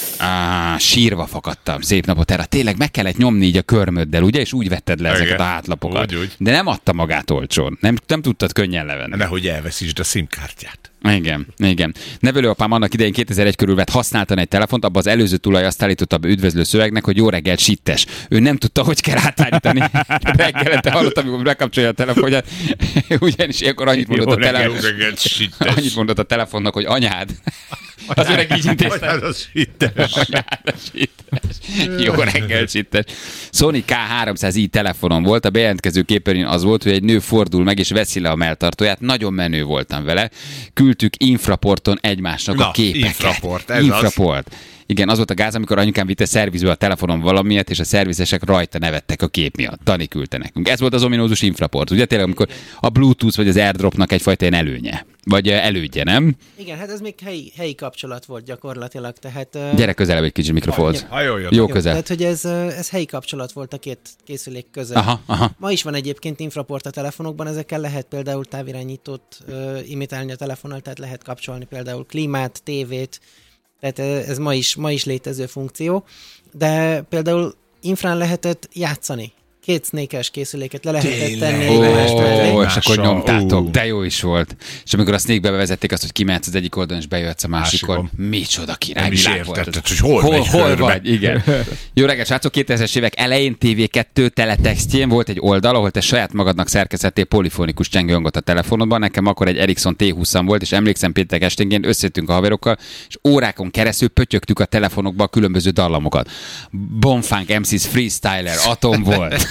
Á, sírva fakadtam, szép napot erre. Tényleg meg kellett nyomni így a körmöddel, ugye? És úgy vetted le ezeket a hátlapokat. Úgy, úgy. De nem adta magát olcsón. Nem, nem tudtad könnyen levenni. Nehogy elveszítsd a SIM-kártyát. Igen, igen. Nevelőapám annak idején kétezer-egy körül vett használtan egy telefont, abban az előző tulaj azt állította be üdvözlő szövegnek, hogy jó reggelt, sittes. Ő nem tudta, hogy kell átállítani. Reggelente hallott, amikor bekapcsolja a telefonját, ugyanis ilyenkor annyit mondott, a, telefon... annyit mondott a telefonnak, hogy anyád. Az öreg így intézte. Anyád az sittes. Anyád az sittes. Jó reggelt, sittes. Sony ká háromszáz i telefonon volt, a bejelentkező képernyőn az volt, hogy egy nő fordul meg és veszi le a melltartóját. Nagyon menő voltam vele. Küldtük infraporton egymásnak Na, a képeket. Infraport, ez Infraport. Az. Igen, az volt a gáz, amikor anyukám vitte szervizbe a telefonon valamiért, és a szervizesek rajta nevettek a kép miatt. Dani küldte nekünk. Ez volt az ominózus infraport. Ugye tényleg, amikor a Bluetooth vagy az AirDropnak egyfajta ilyen előnye. Vagy elődje, nem? Igen, hát ez még helyi, helyi kapcsolat volt gyakorlatilag. Tehát, Gyere közelebb egy kicsit mikrofonhoz. Jó, jó közel. Tehát, hogy ez, ez helyi kapcsolat volt a két készülék között. Aha, aha. Ma is van egyébként infraport a telefonokban, ezekkel lehet például távirányítót uh, imitálni a telefonnal, tehát lehet kapcsolni például klímát, tévét, tehát ez ma is, ma is létező funkció, de például infrán lehetett játszani. Két Snake-es készüléket le lehetett tenni. Ó, és akkor nyomtátok, de jó is volt. És amikor a Snake-be bevezették azt, hogy kimehetsz az egyik oldalon, és bejöhetsz a másikon. Micsoda király világ volt. Hogy hol, hol, hol vagy? Igen. Jó reggelt, srácok, kétezres évek elején té vé kettő teletextjén volt egy oldal, ahol te saját magadnak szerkesztettél polifonikus csengőhangot a telefonodban. Nekem akkor egy Ericsson té húszam volt, és emlékszem, péntek esténként összejöttünk a haverokkal, és órákon keresztül pötyögtük a telefonokba a különböző dallamokat. Bonfunk, em cé Freestyler, Atom volt.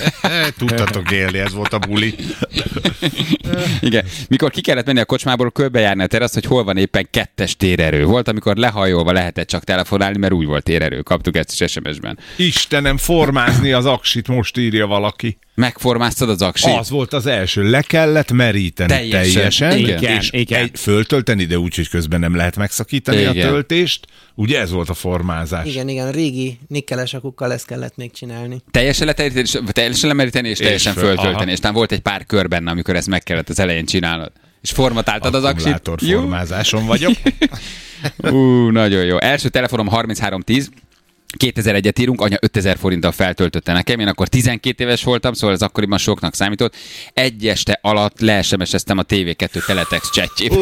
Tudtatok élni, ez volt a buli. Igen. Mikor ki kellett menni a kocsmából, körbejárni a teraszt, hogy hol van éppen kettes térerő. Volt, amikor lehajolva lehetett csak telefonálni, mert úgy volt térerő. Kaptuk ezt is es em es-ben. Istenem, formázni az aksit, most írja valaki. Megformáztad az aksit? Az volt az első. Le kellett meríteni teljesen, Teljesen. Igen, és igen. Egy, föltölteni, de úgy, hogy közben nem lehet megszakítani Igen. a töltést. Ugye ez volt a formázás. Igen, igen, a régi nikkeles akukkal ezt kellett még csinálni. Teljesen leteríteni, és- teljesen lemeríteni, és teljesen föl- föltölteni. aha. És talán volt egy pár kör benne, amikor ezt meg kellett az elején csinálnod. És formatáltad az aksit. Jó. formázáson vagyok. Ú, nagyon jó. Első telefonom harminchárom tíz. kétezer-egyet írunk, anya ötezer forinttal feltöltötte nekem, én akkor tizenkét éves voltam, szóval ez akkoriban soknak számított. Egy este alatt le es em es-eztem a té vé kettő teletext chatjét.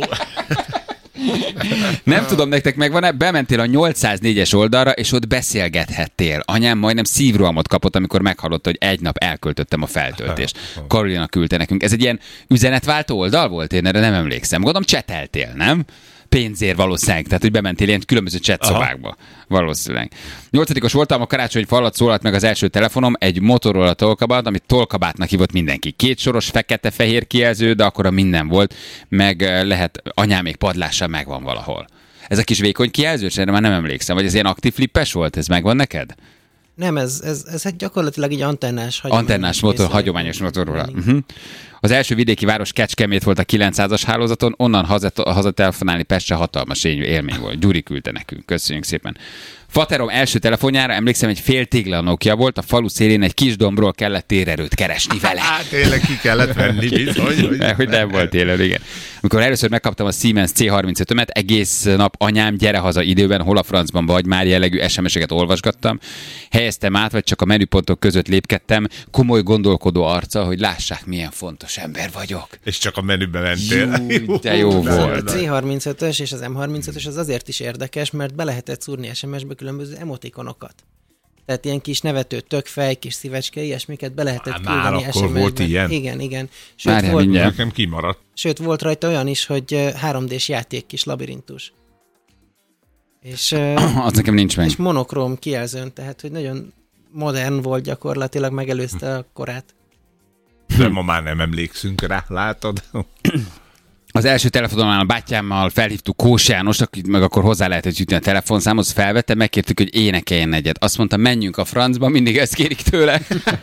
Nem tudom, nektek megvan-e, bementél a nyolcszáznégyes oldalra, és ott beszélgethettél. Anyám majdnem szívrohamot kapott, amikor meghallotta, hogy egy nap elköltöttem a feltöltést. Karolina küldte nekünk. Ez egy ilyen üzenetváltó oldal volt? Én erre nem emlékszem. Gondolom cseteltél, nem? Pénzért valószínűleg, tehát hogy bementél ilyen különböző chat szobákba. Valószínűleg. Nyolcadikos voltam, a karácsonyi falat szólalt meg az első telefonom, egy Motorola tolkabát, amit tolkabátnak hívott mindenki. Két soros fekete-fehér kijelző, de akkor a minden volt, meg eh, lehet, anyám még padlással megvan valahol. Ez a kis vékony kijelző, erre már nem emlékszem, vagy ez ilyen aktív flippes volt, ez megvan neked? Nem, ez, ez, ez egy gyakorlatilag egy antennás, hagyományos Antennás motor, készülék. hagyományos Motorola. Uh-huh. Az első vidéki város Kecskemét volt a kilencszázas hálózaton, onnan hazat- hazatelefonálni Pestre hatalmas élmény volt. Gyuri küldte nekünk, köszönjük szépen. Faterom első telefonjára, emlékszem, egy fél tégla Nokia volt, a falu szélén egy kis dombról kellett térerőt keresni vele. Hát tényleg ki kellett venni, bizony. Hogy, hogy nem volt élő, igen. Amikor először megkaptam a Siemens cé harmincötömet, egész nap anyám, gyere haza időben, hol a francban vagy, már jellegű es em es-eket olvasgattam. Helyeztem át, vagy csak a menüpontok között lépkedtem, komoly gondolkodó arca, hogy lássák, milyen fontos ember vagyok. És csak a menübe mentél. Jú, de jó volt. A cé harmincötös és az em harmincötös az azért is érdekes, mert be lehetett szúrni es em es-be különböző emotikonokat. Tehát ilyen kis nevető tökfej, kis szívecske, ilyesmiket be lehetett Há, már küldeni akkor es em es-ben. volt ilyen? Igen, igen. Sőt, Várjál, volt, mindjárt. Nekem kimaradt. sőt, volt rajta olyan is, hogy eh, három dés játék kis labirintus. És, eh, Az nekem nincs meg. és monokróm kijelzőn, tehát hogy nagyon modern volt gyakorlatilag, megelőzte a korát. De ma már nem emlékszünk rá, látod? Az első telefonomán a bátyámmal felhívtuk Kós Jánost, akit meg akkor hozzá lehetett jutni a telefonszámhoz, felvette, megkértük, hogy énekeljen egyet. Azt mondta, menjünk a francba, mindig ezt kérik tőle.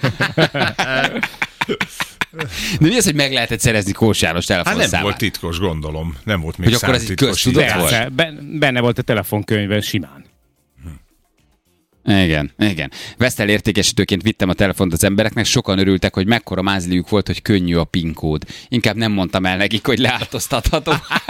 De mi az, hogy meg lehetett szerezni Kós János Hát nem telefonszámát? volt titkos, gondolom. Nem volt még Hogy akkor ez egy számtitkos köztudott írás. volt? Persze, ben- benne volt a telefonkönyvben simán. Igen, igen. Vesztel értékesítőként vittem a telefont az embereknek, sokan örültek, hogy mekkora mázliuk volt, hogy könnyű a PIN kód. Inkább nem mondtam el nekik, hogy leáltoztatható.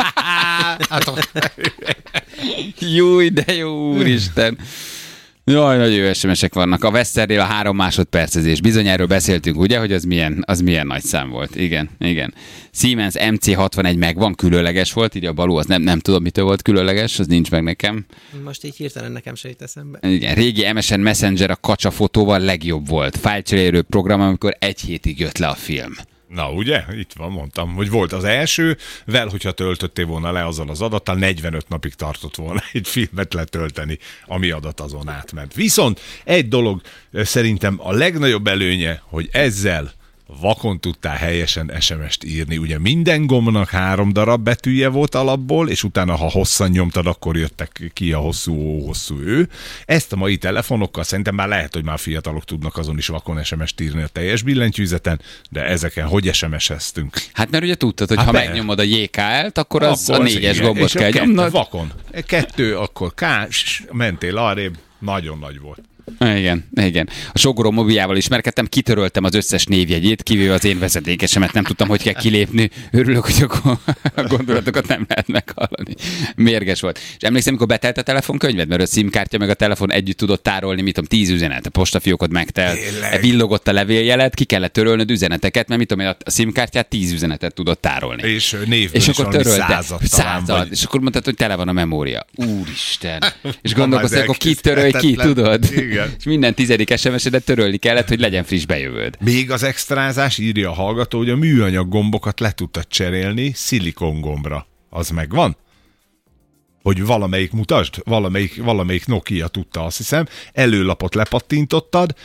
Júj, de jó úristen. Jaj, nagyon jó es em es-ek vannak. A Westernél a három másodpercezés. Bizony erről beszéltünk, ugye, hogy az milyen, az milyen nagy szám volt. Igen, igen. Siemens em cé hatvanegy megvan, különleges volt, így a Balú, az nem, nem tudom, mitől volt különleges, az nincs meg nekem. Most így hirtelen nekem se jut eszembe. Igen, régi em es en Messenger a kacsa fotóval legjobb volt. Fájlcserélő program, amikor egy hétig jött le a film. Na ugye, itt van, mondtam, hogy volt az első, vel, hogyha töltöttél volna le azzal az adattal, negyvenöt napig tartott volna egy filmet letölteni, ami adat azon átment. Viszont egy dolog szerintem a legnagyobb előnye, hogy ezzel vakon tudtál helyesen es em es-t írni. Ugye minden gombnak három darab betűje volt alapból, és utána, ha hosszan nyomtad, akkor jöttek ki a hosszú ó, hosszú ő. Ezt a mai telefonokkal szerintem már lehet, hogy már fiatalok tudnak azon is vakon es em es-t írni a teljes billentyűzeten, de ezeken hogy es em es-eztünk? Hát mert ugye tudtad, hogy Hát ha be. megnyomod a jé ká el-t, akkor az Akkor a az négyes igen. gombot És a kell kettő nyomnod. vakon. Kettő, akkor K, mentél arrébb, nagyon nagy volt. Igen, igen. A sógorom mobiljával ismerkedtem, kitöröltem az összes névjegyét, kivéve az én vezetékesemet, nem tudtam, hogy kell kilépni. Örülök, hogy akkor a gondolatokat nem lehet meghallani. Mérges volt. És emlékszem, amikor betelt a telefonkönyved, mert a SIM-kártya meg a telefon együtt tudott tárolni, mit tudom, tíz üzenet, a postafiókod megtelt, Tényleg? villogott a levéljelet, ki kellett törölnöd üzeneteket, mert mit tudom, én, a SIM-kártyát tíz üzenetet tudott tárolni. És névből És is akkor valami törölte. század talán, Század. vagy- És akkor mondtad, hogy tele van a memória. Úristen. És Ma gondolkoztál, már akkor ki törölj ki, elképzelhetetlen. tudod? Igen. És minden tizedik es em es-edet törölni kellett, hogy legyen friss bejövőd. Még az extrázás, írja a hallgató, hogy a műanyag gombokat le tudtad cserélni szilikon gombra. Az megvan? Hogy valamelyik mutasd, valamelyik, valamelyik Nokia tudta, azt hiszem, előlapot lepattintottad,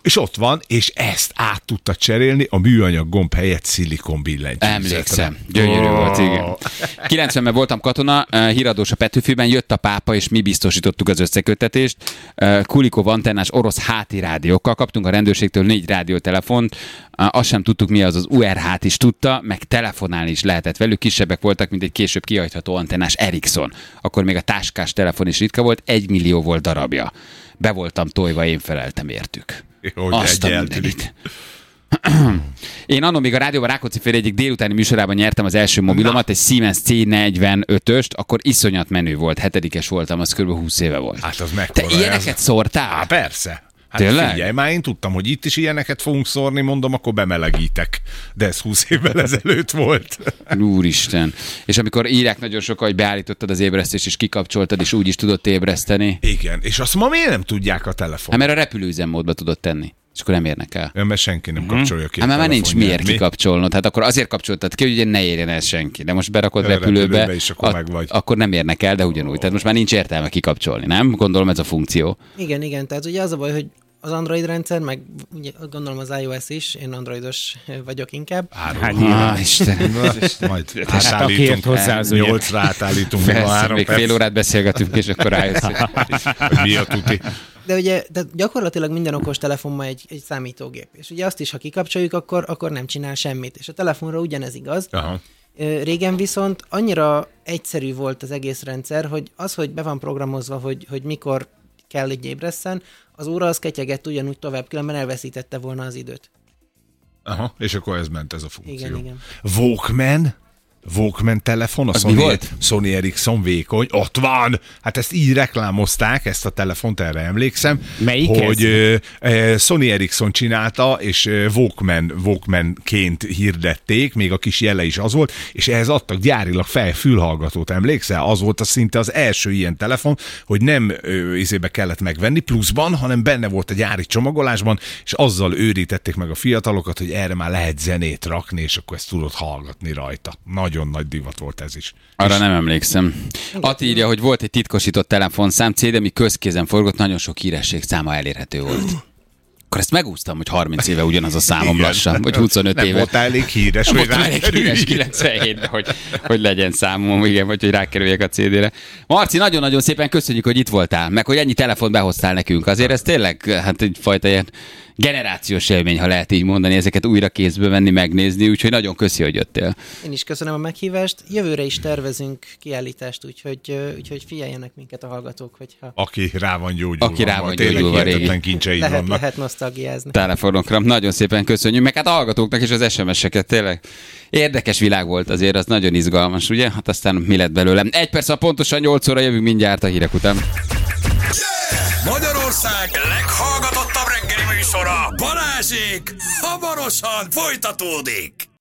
és ott van, és ezt át tudta cserélni a műanyag gomb helyett szilikon billentyűzetre. Emlékszem, gyönyörű oh. volt, igen. kilencvenben voltam katona, híradós a Petőfiben, jött a pápa, és mi biztosítottuk az összeköttetést. Kulikov antennás orosz háti rádiókkal kaptunk a rendőrségtől négy rádiótelefont, azt sem tudtuk, mi az, az u er há-t is tudta, meg telefonálni is lehetett velük, kisebbek voltak, mint egy később kihajtható antennás Ericsson. Akkor még a táskás telefon is ritka volt, egy millió volt darabja. Be voltam tojva, én feleltem értük. Hogy azt egy eltűnik. Én anno még a rádióban Rákóczi fél egyik délutáni műsorában nyertem az első mobilomat, egy Siemens cé negyvenötöst, akkor iszonyat menő volt, hetedikes voltam, az kb. húsz éve volt. Hát az mekkora. Te ilyeneket ez? Szórtál? Há, persze. Hát tényleg? Figyelj, már én tudtam, hogy itt is ilyeneket fogunk szórni, mondom, akkor bemelegítek. De ez húsz évvel ezelőtt volt. Úristen. És amikor írják nagyon sokan, hogy beállítottad az ébresztést, és kikapcsoltad, és úgy is tudott ébreszteni. Igen, és azt ma miért nem tudják a telefon? Hát mert a repülőüzemmódba tudod tenni. És akkor nem érnek el. Ja, mert senki nem kapcsolja ki. Hát már nincs miért mi? kikapcsolnod. Hát akkor azért kapcsoltad ki, hogy ugye ne érjen el senki. De most berakod a repülőbe, repülőbe és akkor, a, akkor nem érnek el, de ugyanúgy. Tehát most már nincs értelme kikapcsolni, nem? Gondolom ez a funkció. Igen, igen. Tehát ugye az a baj, hogy az Android rendszer, meg ugye, gondolom az iOS is, én androidos vagyok inkább. Hát Isten. Majd átállítunk hozzá az nyolcra átállítunk. Még fél órát beszélgetünk, és akkor rájössz. Mi a tuti? De ugye de gyakorlatilag minden okos telefon ma egy, egy számítógép. És ugye azt is, ha kikapcsoljuk, akkor, akkor nem csinál semmit. És a telefonra ugyanez igaz. Aha. Régen viszont annyira egyszerű volt az egész rendszer, hogy az, hogy be van programozva, hogy, hogy mikor kell egy ébresszen, az óra az ketyegett ugyanúgy tovább, különben elveszítette volna az időt. Aha, és akkor ez ment ez a funkció. Igen, igen. Walkman? Walkman telefon, a az Sony, mi volt? Sony Ericsson vékony, ott van! Hát ezt így reklámozták, ezt a telefont, erre emlékszem. Melyik hogy ez? Uh, Sony Ericsson csinálta, és uh, Walkman, Walkman-ként hirdették, még a kis jele is az volt, és ehhez adtak gyárilag fel fülhallgatót, emlékszel? Az volt az szinte az első ilyen telefon, hogy nem uh, izébe kellett megvenni pluszban, hanem benne volt a gyári csomagolásban, és azzal őrítették meg a fiatalokat, hogy erre már lehet zenét rakni, és akkor ezt tudod hallgatni rajta. Nagyon Nagyon nagy divat volt ez is. Arra és... nem emlékszem. Ati írja, hogy volt egy titkosított telefonszám, cé dé, ami közkézen forgott, nagyon sok híresség száma elérhető volt. Akkor ezt megúsztam, hogy harminc éve ugyanaz a számom lassan, vagy huszonöt nem éve. Nem voltál elég híres, nem hogy voltál elég híres kilencvenhétben, hogy, hogy legyen számom, igen, vagy hogy rákerüljek a cé dére. Marci, nagyon-nagyon szépen köszönjük, hogy itt voltál, meg hogy ennyi telefont behoztál nekünk. Azért ez tényleg hát egyfajta ilyen generációs élmény, ha lehet így mondani, ezeket újra kézbe venni, megnézni, úgyhogy nagyon köszi, hogy jöttél. Én is köszönöm a meghívást. Jövőre is tervezünk kiállítást, úgyhogy, úgyhogy figyeljenek minket a hallgatók, hogyha... Aki rá van gyógyulva. Aki rá van gyógyulva, régi. Kincseid lehet, vannak. lehet nosztalgiázni. Telefonokra. Nagyon szépen köszönjük, meg hát a hallgatóknak is az es em es-eket, tényleg érdekes világ volt azért, az nagyon izgalmas, ugye? Hát aztán mi lett belőle. Egy perc, a pontosan nyolc óra jövünk mindjárt a hírek után. Magyarország leghallgatottabb reggeli műsora, Balázsék, hamarosan folytatódik.